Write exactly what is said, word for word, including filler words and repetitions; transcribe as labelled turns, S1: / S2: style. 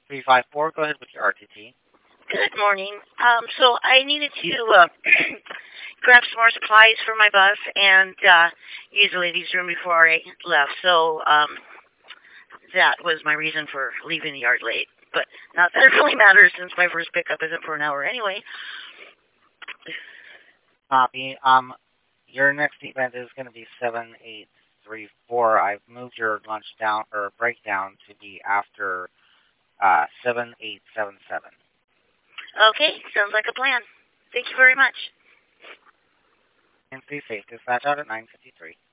S1: three five four, go ahead with your R T T.
S2: Good morning. Um, so I needed to uh, grab some more supplies for my bus and uh, use the ladies' room before I left. So um, that was my reason for leaving the yard late. But not that it really matters since my first pickup isn't for an hour anyway.
S1: Copy. Um, your next event is going to be seven eight three four. I've moved your lunch down, or breakdown, to be after uh, seven eight seven seven.
S2: Okay, sounds like a plan. Thank you very much.
S1: And stay safe. Dispatch out at nine fifty-three.